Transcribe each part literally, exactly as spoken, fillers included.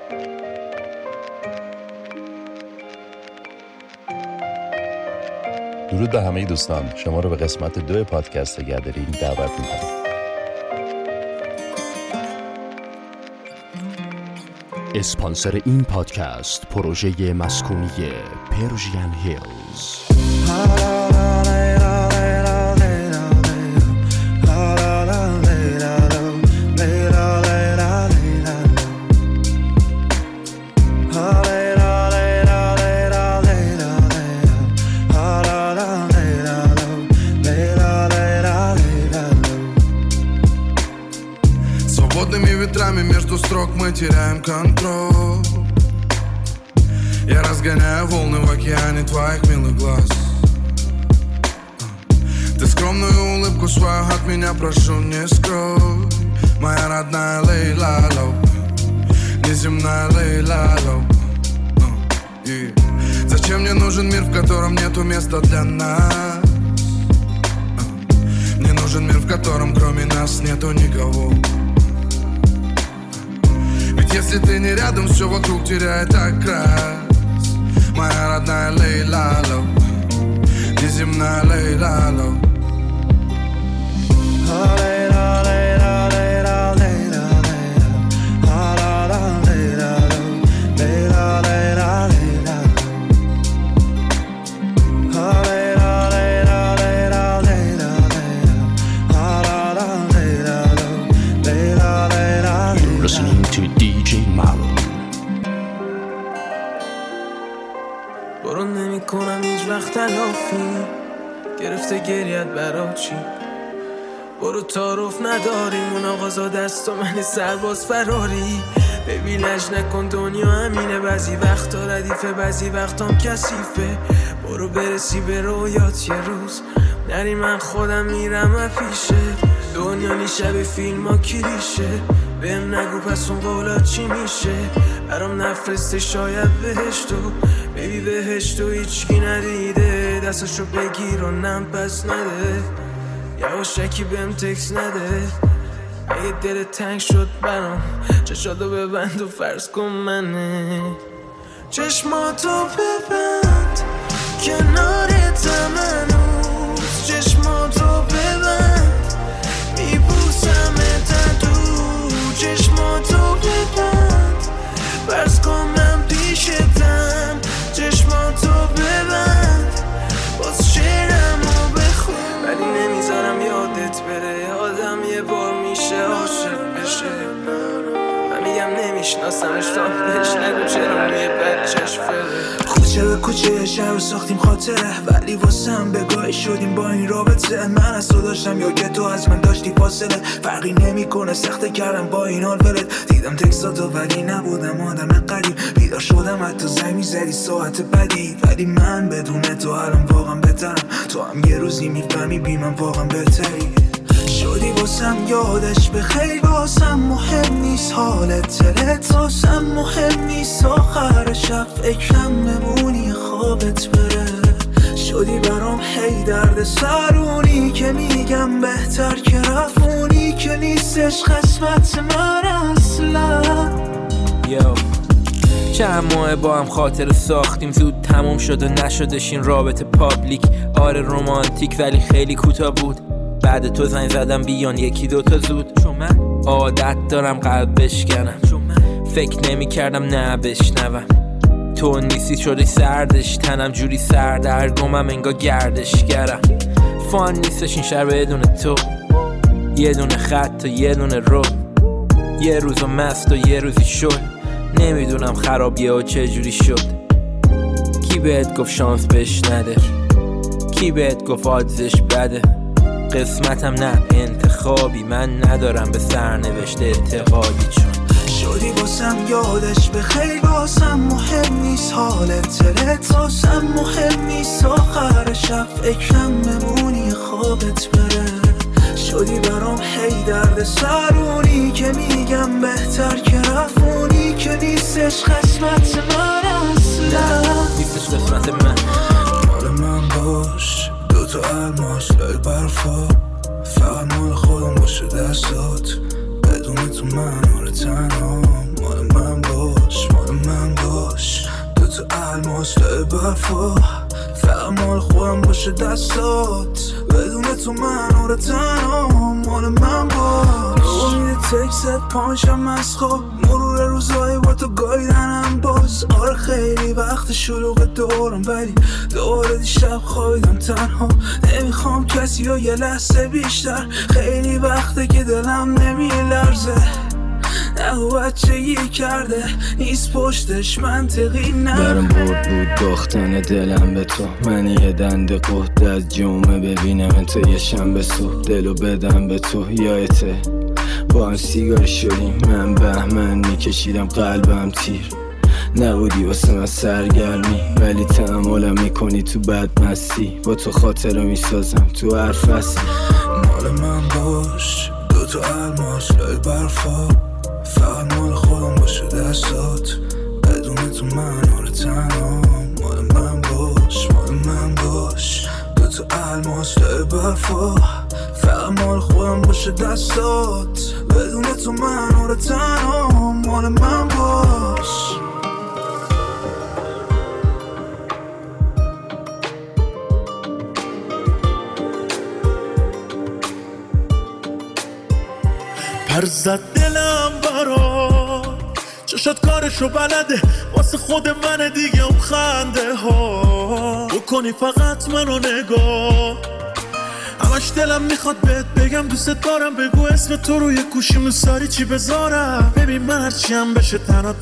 درود به همه دوستان، شما رو به قسمت دو پادکست گدرینگ دعوت می‌کنم. اسپانسر این پادکست پروژه مسکونی پرژین هیلز. Между строк мы теряем контроль. Я разгоняю волны в океане твоих милых глаз. Ты скромную улыбку свою от меня прошу не скрой. Моя родная Лейла Лоу, неземная Лейла Лоу. Зачем мне нужен мир, в котором нету места для нас? Мне нужен мир, в котором кроме нас нету никого. Если ты не рядом, все вокруг теряет окрас. Моя родная Лейла Лоу, неземная Лейла Лоу. کنم هیچ وقت تلافی گرفته گریت برا چی؟ برو تعارف نداریم اون آقازا دست و من سرباز فراری. ببین لج نکن دنیا همینه، بعضی وقتا ردیفه بعضی وقتام کثیفه. برو برسی به رویات یه روز نری من خودم میرم افیشه. دنیا نی شب فیلم ها کلیشه، بهم نگو پس اون قولا چی میشه. برام نفرسته شاید بهشتو ببی بهشتو هیچکی ندیده. دستشو بگیر و نم پس نده، یواشکی بهم تکس نده. اگه دل تنگ شد برام چشاتو ببند و فرض کن منه. چشماتو ببند کنارتم هنوز، چشماتو ببند میبوسمت تو. چشماتو ببند فرض کن من پیشتم. چشماتو ببند باز شعرمو بخون. ولی نمیذارم یادت بره، آدم یه بار میشه عاشق بشه. من میگم نمیشناسمش تا بهش نگو چرا روی بچهش فره. کوچه به کوچه شهر ساختیم خاطره، ولی واسم بگاهی شدیم با این رابطه. من از تو داشتم یا که تو از من داشتی فاصله. فرقی نمیکنه سخته کردم با این حال ولت. دیدم تکساتو ولی نبودم آدم قریب. بیدار شدم حتی زنگ میزدی ساعت بدی، ولی من بدون تو الان واقعا بهترم. تو هم یه روزی میفهمی بی من واقعا بهتری. شدی واسم یادش به خیلی واسم مهم نیست حالت دلت. واسم مهم نیست آخر شب فکرم بمونی خوابت بره. شدی برام هی درد سرونی که میگم بهتر که رفونی که نیستش قسمت من اصلا. یو چند ماه با هم خاطر ساختیم، زود تموم شد و نشدش این رابطه پابلیک. آره رومانتیک ولی خیلی کوتاه بود. بعد تو زنگ زدم بیان یکی دوتا زود، چون من عادت دارم قلب بشکنم. چون من فکر نمی کردم نه بشنوم. تو نیستی شدی سردش تنم جوری سردرگمم انگار گردشگرم. فان نیستش این شهر بدون تو، یه دونه خط و یه دونه رو. یه روزو مست و یه روزی شد، نمیدونم خرابیه و چه جوری شد. کی بهت گفت شانس بهش نده؟ کی بهت گفت آدزش بده؟ قسمتم نه انتخابی، من ندارم به سرنوشت اعتقادی. چون شدی واسم یادش به خیلی واسم مهم نیست حالت دلت. واسم مهم نیست آخر شب فکرم بمونی خوابت بره. شدی برام هی درد سرونی که میگم بهتر که رفونی که نیستش قسمت من اصلا. نیستش قسمت من. مال من باش دوتا الماس لای برفا، فقط مال خودم باشه دستات. بدون تو من آره تنها. مال من باش الماس لای برفا، فقط مال خودم باشه دستات، بدون تو من آره تنها مال من باش. امید تکست پانشم از خواب، مرور روزایی با تو گایدنم باز. آره خیلی وقت شلوغ دورم ولی دوباره دیشب خوابیدم تنها. نمیخوام کسی و یه لحظه بیشتر، خیلی وقته که دلم نمیلرزه. نگو بچگی کرده نیست پشتش منطقی نه. برم برد بود باختن دلم به تو، من یه دند قهد از جمعه ببینم انتا یه شنبه صبح دلو بدم به تو. یادته با هم سیگار شدیم، من بهمن میکشیدم قلبم تیر، نبودی واسه من سرگرمی ولی تحملم میکنی تو بدمستی. با تو خاطره میسازم تو هر فصلی. مال من باش دو تا الماس لای برفا، فقط مال خودم باشه دستات، بدون تو من آره تنها مال من باش. مال من باش دو تا الماس لای برفا، فقط مال خودم باشه دستات، بدون تو من آره تنها مال من باش. پر زد دلم برا چشات کارشو بلده، واسه خود من دیگه اون خنده ها بکنی فقط منو نگاه. همش دلم میخواد بهت بگم دوست دارم، بگو اسم تو روی گوشیم ساری چی بذارم. ببین من هرچی هم بشه تنات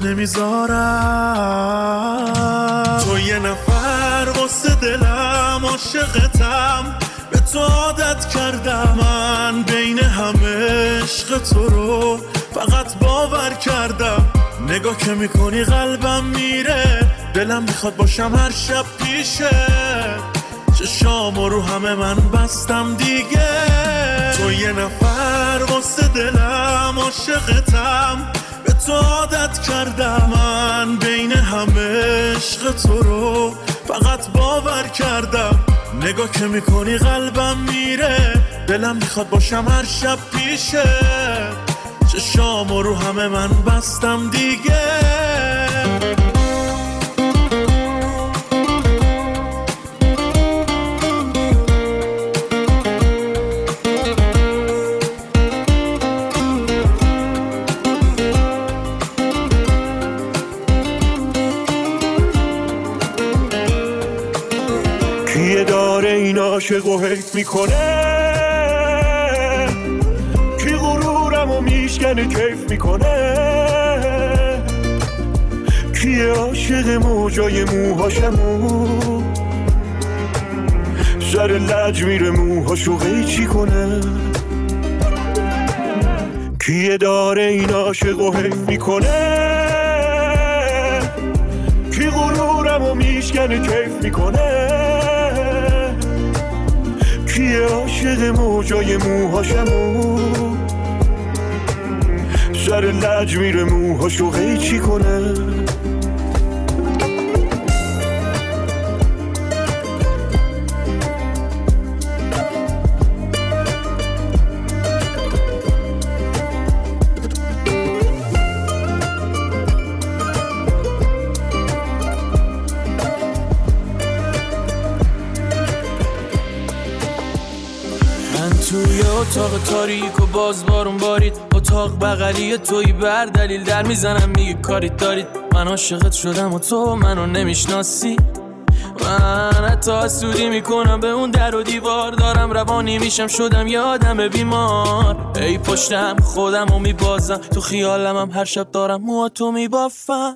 نمیذارم. تو یه نفر واسه دلم عاشقتم، به تو عادت کردم، من بین همه عشق تو رو فقط باور کردم. نگاه که میکنی قلبم میره، دلم میخواد باشم هر شب پیشه، چشامو رو همه من بستم دیگه. تو یه نفر واسه دلم عاشقتم، به تو عادت کردم، من بین همه عشق تو رو فقط باور کردم. نگاه که میکنی قلبم میره، دلم میخواد باشم هر شب پیشه، چشامو رو همه من بستم دیگه. کیه داره این عاشق و حیف میکنه، کی غرورم و میشکنه کیف میکنه، کیه عاشق موجای موهاشمو سر لج میره موهاشو قیچی کنه. کیه داره این عاشق و حیف میکنه، کی غرورم و میشکنه کیف میکنه، کیه عاشق موجای موهاشمو سر لج میره موهاشو قیچی کنه. توی اتاق تاریک و باز بارون بارید، اتاق بغلی توی بر دلیل در میزنم میگه کاریت دارید. من عاشقت شدم و تو منو نمیشناسی، من حتی حسودی میکنم به اون در و دیوار، دارم روانی میشم شدم یه آدم بیمار. ای پشتم خودم رو میبازم، تو خیالم هم هر شب دارم موهاتو میبافم.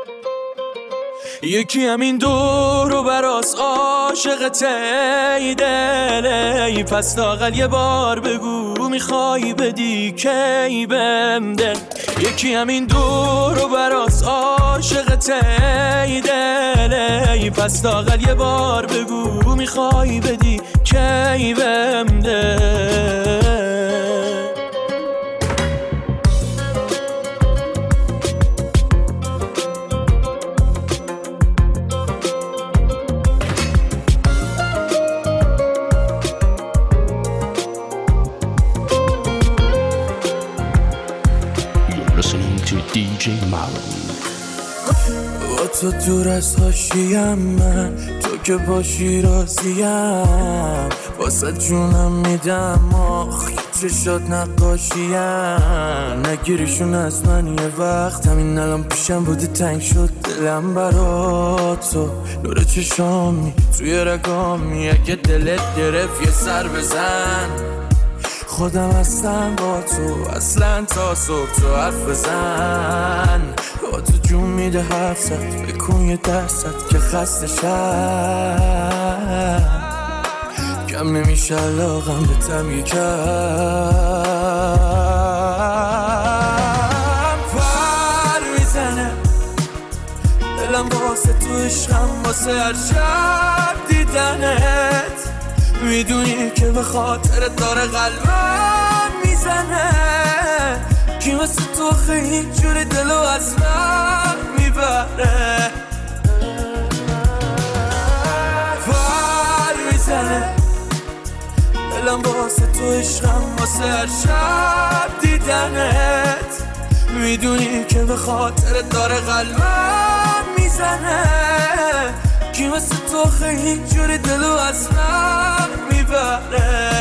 یکی همین دور و براس عاشقته ای دل، ای پس لااقل یه بار بگو میخوای بدی کی بهم دل. یکی همین دور و براس عاشقته ای دل، ای پس لااقل یه بار بگو میخوای بدی کی بهم دل. Listening to دی جی Marlon. با تو دور از حاشیم من، تو که باشی راضیم، واسه جونم میدم آخ چشات نقاشیم. نگیریشون از من یه وقت، همین الان پیشم بودی تنگ شد دلم برا تو. نور چشامی توی رگامی، اگه دلت گرفت یه سر بزن. خودم هستم با تو اصلا تا صبح تو حرف بزن. با تو جون میده حرف زد، بکن یه درصد که خسته شد. کم نمیشه علاقم به تم یکم. پر میزنه دلم واسه تو عشقم، واسه هر شب دیدنت. میدونی که به خاطر داره قلبم میزنه. کی مثل تو خیلی جوری دلو از من میبره. پر میزنه دلم واسه تو عشقم، واسه هر شب دیدنت. میدونی که به خاطر داره قلبم میزنه. کی مثل تو خیلی جوری دلو از من میبره.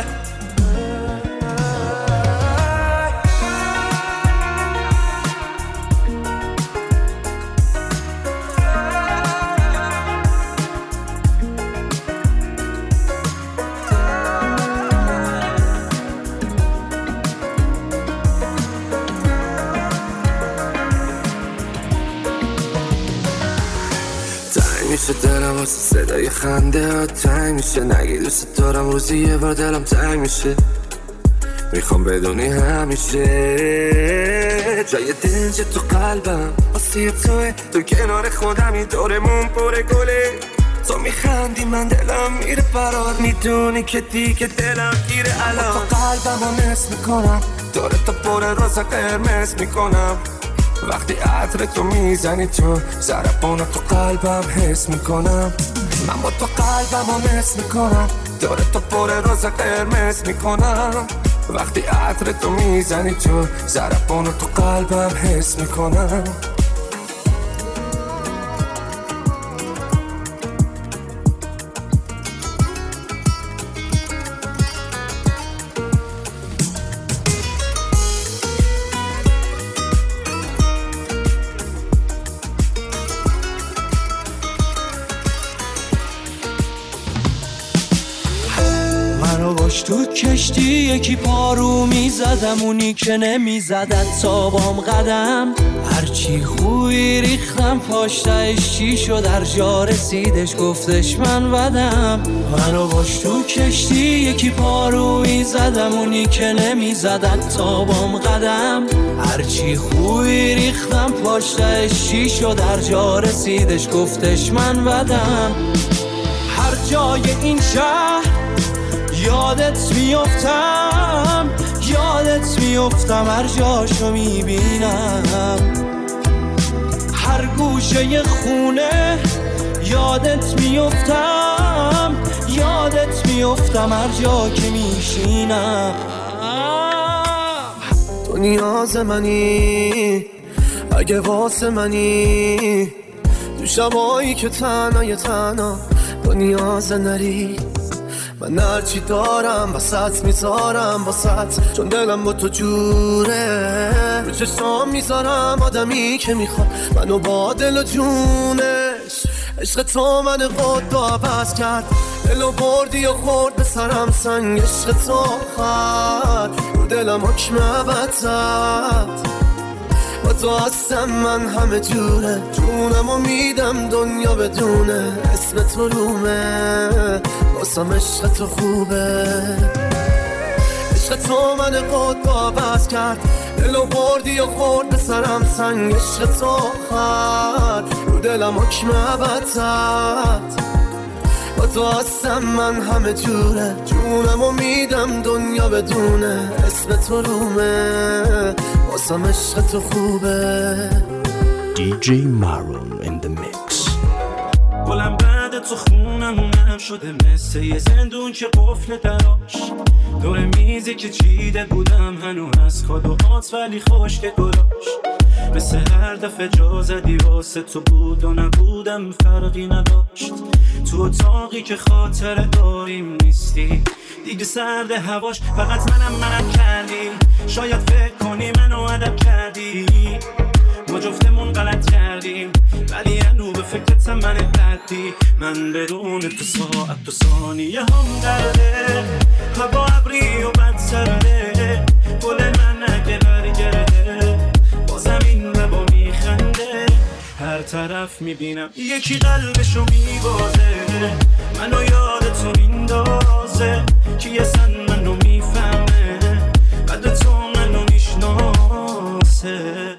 میشه دلم واسه صدای خنده ها تنگ میشه. نگی دوست دارم روزی یه بار دلم تنگ میشه. میخوام بدونی همیشه جای دنج تو قلبم واسه توه. تو کنار خودمی دورمون پر گله. تو میخندی من دلم میره برات. میدونی که دیگه دلم گیره الان. تو قلبم رو نصف میکنم، داره تو پر روزا قرمز میکنم. وقتی عطر تو میزنی تو ضربانو تو قلبم حس میکنم. من با تو قلبم رو نصف میکنم، داره تو پر روزا قرمز میکنم. وقتی عطر تو میزنی تو ضربانو تو قلبم حس میکنم. تو کشتی یکی پارو میزدم، اونی که نمیزدد تا بام قدم. هرچی خوی ریختم پاشتهش چی شد، در جا رسیدش گفتش من بدم. منو باش تو کشتی یکی پارو میزدم، اونی که نمیزدد تا بام قدم. هرچی خوی ریختم پاشتهش چی شد، در جا رسیدش گفتش من بدم. هر جای این شهر یادت میافتم، یادت میافتم، هر جاشو میبینم. هر گوشه خونه یادت میافتم، یادت میافتم، هر جا که میشینم. تو نیاز منی اگه واسه منی، تو شبایی که تنهای تنها تو نیاز نری. من هرچی دارم واسط میذارم واسط، چون دلم با تو جوره. رو چشام میذارم آدمی که میخواد منو با دل و جونش. عشق تو من قد عوض کرد، دلو بردی و خورد به سرم سنگ. عشق تو آخر رو دلم حکم ابد زد. با تو هستم من همه جوره، جونمو میدم دنیا بدونه. اسم تو رومه واسم، عشق تو خوبه. عشق تو من قد عوض کرد، دلو بردی و خورد به سرم سنگ. عشق تو آخر رو دلم حکم ابد زد. با تو هستم من همه جوره، جونمو میدم دنیا بدونه. اسم تو رومه واسم، عشق تو خوبه. دی جی Maroon in the mix. گلم بعد تو خونمونم شده مثل یه زندون که قفل دراش. دور میزی که چیده بودم هنو از کادوهات ولی خشک گلاش. مثل هر دفعه جا زدی واسه تو بود و نبودم فرقی نداشت. تو اتاقی که خاطره داریم نیستی دیگه سرد هواش، فقط منم منم کردی. شاید فکر کنی منو ادب کردی، ما جفتمون غلط کردیم، ولی انو به فکرت من دردی. من بدون تو ساعت تو ثانیه هم درده، هوا ابری و بد سرده، گل من اگه برگرده با زمین لبا میخنده. هر طرف میبینم یکی قلبشو میبازه، منو یاد تو میندازه که اصلا منو میفهمه، بعد تو منو میشناسه.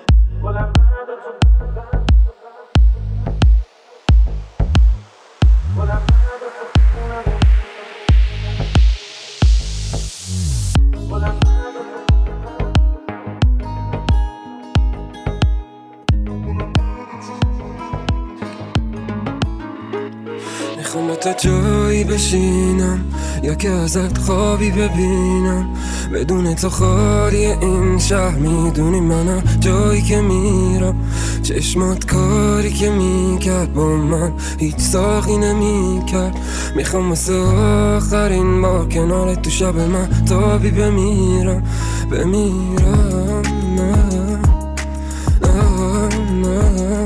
میخوام تا جایی بشینم یا که ازت خوابی ببینم، بدون تو خالی این شهر. میدونی منم جایی که میرم، چشمات کاری که میکرد با من هیچ ساقی نمیکرد. میخوام واسه آخرین بار کنار تو شب من تابی بمیرم بمیرم نه نه نه.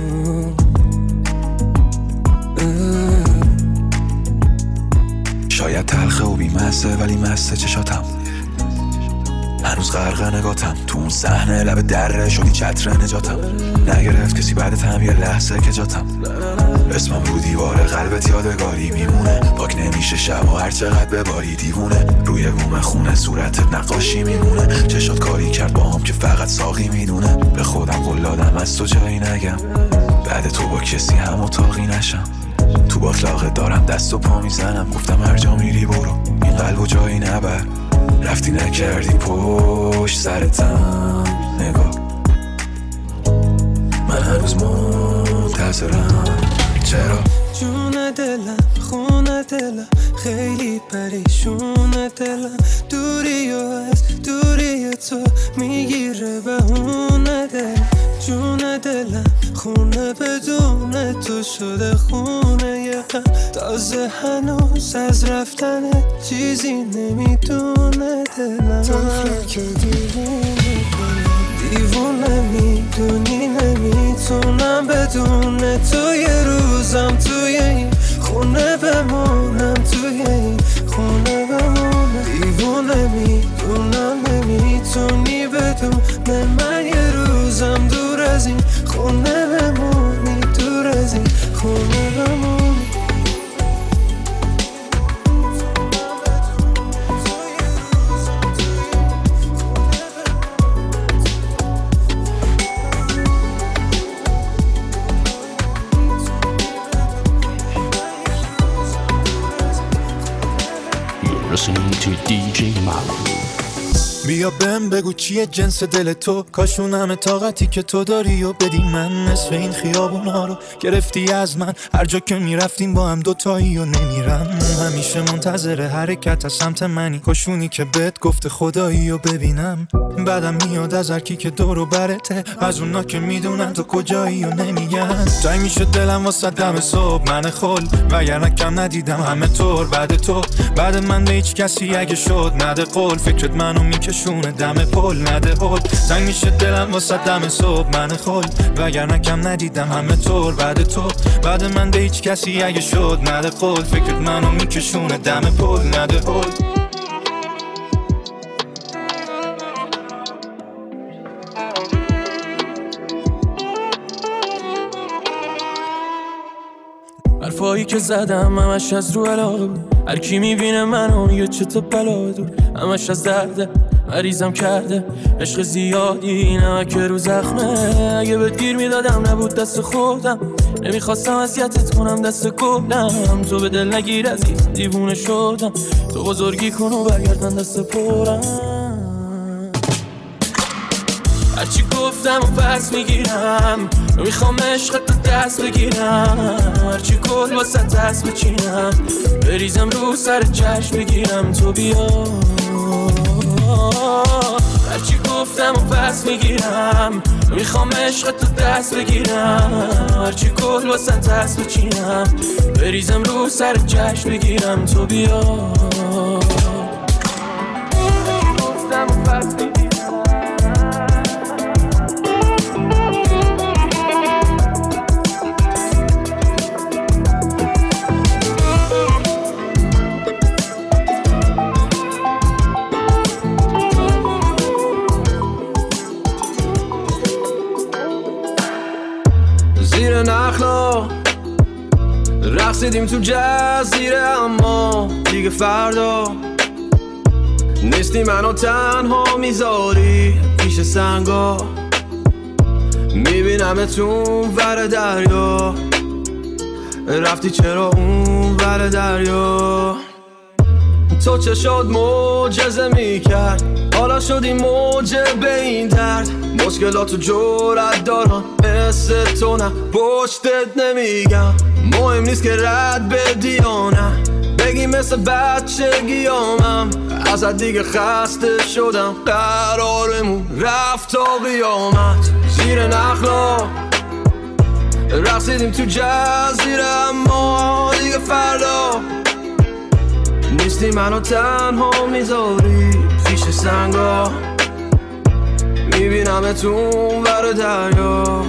شاید تلخه و بیمسته ولی مسته چشاتم، هنوز غرق نگاتم تو اون صحنه لب دره شدی چتر نجاتم. نگرفت کسی بعد هم یه لحظه که جاتم، اسمم رو دیوار قلبت یادگاری میمونه. پاک نمیشه شب و هر چقدر بباری دیوونه، روی بوم خونه صورتت نقاشی میمونه. چشات کاری کرد با هم که فقط ساقی میدونه، به خودم قول دادم از تو جایی نگم، بعد تو با کسی هم اتاقی نشم. تو باطلاقه دارم دست و پا میزنم، گفتم هر جا میری برو این قلب و جایی نبر. رفتی نکردی پشت سرتم نگاه، من هنوز منتظرم. چرا؟ جون دلم خونه دلم خیلی پریشون دلم، دوری و از دوری تو میگیره بهونه دلم. جون دلم خونه بدون تو شده خونه یه غم، تازه هنوز از رفتن چیزی نمیدونه دلم. تو که دیوونه دیوونه میدونی نمیتونم بدون تو یه روزم توی این خونه بمونم، توی این خونه بمونم. دیوونه میدونم نمیتونی بدون من یه روزم دور از این خونه بمونی، دور از این خونه بمونی. Listening to دی جی Maroon. بیا بهم بگو چیه جنس دل تو، کاشون همه طاقتی که تو داری و بدی من. نصف این خیابونا رو گرفتی از من، هر جا که میرفتیم با هم دوتایی و نمیرم. همیشه منتظر حرکت از سمت منی، کاشونی که بهت گفته خدایی و ببینم. بعدم میاد از هر کی که دور و برته، از اونا که میدونن تو کجایی و نمیگن. تنگ میشه دلم واسه دم صبح من خل، وگرنه کم ندیدم همه طور بعد تو. بعد من به هیچ کسی اگه شد نده قول، فکرت منو میکشونه دم پل نده هول. تنگ میشه دلم واسه دم صبح من خل، وگرنه کم ندیدم همه طور بعد تو. بعد من به هیچ کسی اگه شد نده قول، فکرت منو میکشونه دم پل نده هول. حرفایی که زدم همش از رو علاقه بود، هر کی میبینه منو میگه چه تو بلا دور. همش از درده مریضم کرده عشق زیادی نمک رو زخمه. اگه بهت گیر میدادم نبود دست خودم، نمیخواستم اذیتت کنم دست کلم. تو به دل نگیر عزیز دیوونه شدم، تو بزرگی کن و برگرد من دست پرم. هرچی گفتم و پس میگیرم، میخوام عشقت تو دست بگیرم. هرچی کل واسه دست بچینم، بریزم رو سر چشم بگیرم تو بیا. هرچی گفتم و پس میگیرم، میخوام عشق تو دست بگیرم، هرچی کل واسه دست بچینم، بریزم رو سر جشن بگیرم. تو بیا گفتم و پس میگیرم. زیر نخلا رقصیدیم تو جزیره، اما دیگه فردا نیستی منو تنها میذاری پیش سنگا. میبینمتون ور دریا، رفتی چرا اون ور دریا؟ تو چه شد معجزه میکرد، حالا شدی موجب این درد. مشکلاتو جرأت دارم مثل تو، نه پشتت نمیگم. مهم نیست که رد بدی یا نه، بگی مثل بچگیامم. ازت دیگه خسته شدم، قرارمون رفت تا قیامت. زیر نخلا رقصیدیم تو جزیره، اما دیگه فردا نیستی منو تنها میذاری پیش سنگا. میبینمتون ور دریا،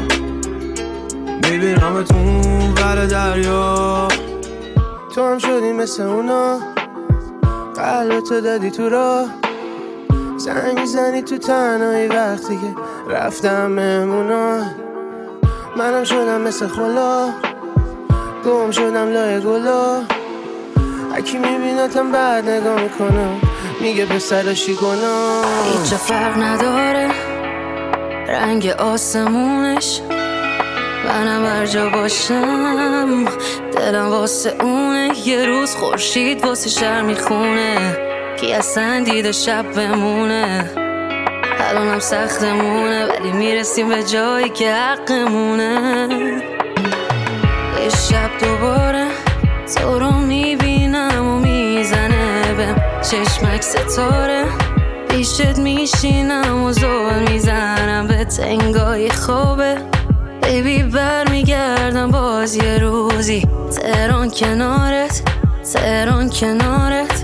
میبینمتون ور دریا. تو هم شدی مثل اونا، قلبتو دادی تو راه، زنگ میزنی تو تنهایی وقتی که رفتم مهمونا. منم شدم مثل خلا، گم شدم لای گلا. هکی میبینتم بعد نگاه میکنم، میگه پسرشی گناه. هیچ فرق نداره رنگ آسمونش، منم هر جا باشم دلم واسه اونه. یه روز خورشید واسه شهر میخونه، کی اصلا دیده شب بمونه. الانم سختمونه ولی میرسیم به جایی که حقمونه. یه شب دوباره تو رو میبینم و میزنه بهم چشمک ستاره، پیشت میشینم و زل میزنم به تنگای خوابه. بیبی بر میگردم باز یه روزی، تهران کنارت، تهران کنارت.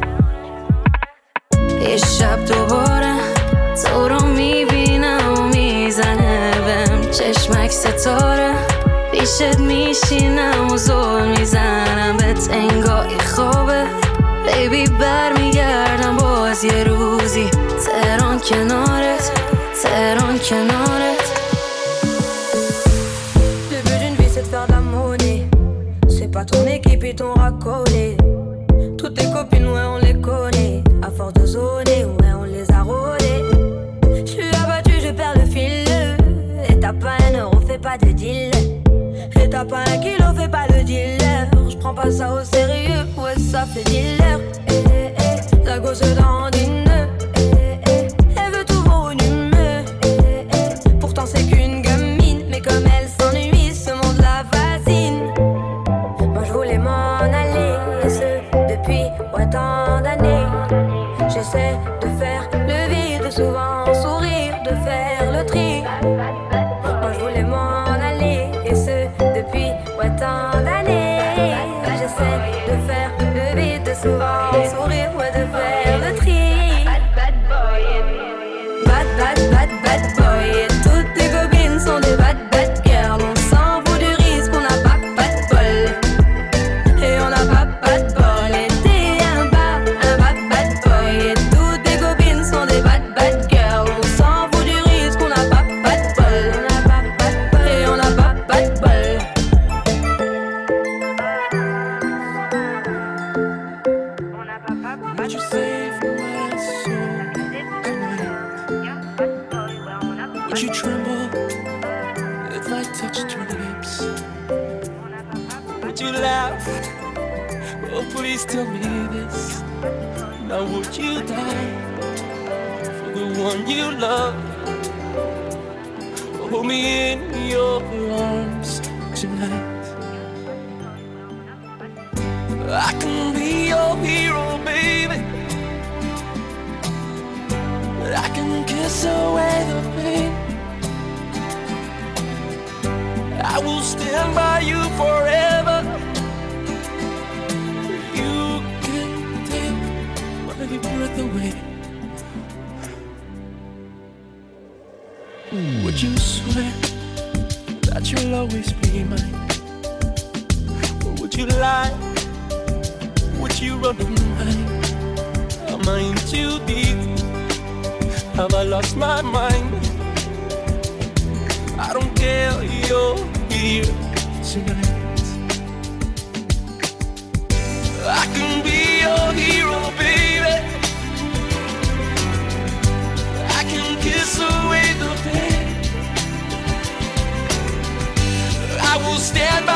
یه شب دوباره تو رو میبینم و میزنه بهم چشمک ستاره، پیشت میشینم و زل میزنم به تنگای خوابه. بیبی بر میگردم باز یه روزی، تهران کنارت، تهران کنارت. Le but d'une vie c'est de faire de la monnaie, c'est pas ton équipe et ton racolé. Toutes tes copines ouais on les connaît, à force de zoner ouais on les a rôlées. J'suis abattu je perds le fil, et t'as pas un euro fais pas de deal, et t'as pas un kilo fais pas le dealer. J'prends pas ça au sérieux, ouais ça fait dealer. Eh, eh, eh, la gosse dandine, eh, eh, elle veut tout voir une humeur. Eh, eh, pourtant c'est qu'une gamine, mais comme elle s'ennuie, ce monde la fascine. Moi je voulais m'en aller, et ce depuis ouais, tant d'années. J'essaie de faire le vide, souvent sourire, de faire le tri. Moi je voulais m'en aller, et ce depuis ouais, tant d'années. J'essaie de faire le vide, souvent sourire, ouais, de faire le tri. Bad, bad boy, bad, bad, bad, bad boy. Et toutes tes copines sont des bad, bad girls. On s'en fout du risque, on n'a pas, pas de bol. Et on n'a pas, pas de bol. Et t'es un bad, un bad, bad boy. Et toutes tes copines sont des bad, bad girls. On s'en fout du risque, on n'a pas, pas de bol. On n'a pas, pas de bol. Et on n'a pas, pas de bol. Would you save my soul tonight? Would you tremble if I touched your lips? Would you laugh? Oh please tell me this. Now would you die for the one you love? Hold me in your arms tonight. I can be your hero, baby. I can kiss away I will stand by you forever. You can take my breath away. Would you swear that you'll always be mine? Or would you lie? Would you run and hide? Am I in too deep? Have I lost my mind? I don't care, you're here tonight. I can be your hero, baby. I can kiss away the pain. I will stand by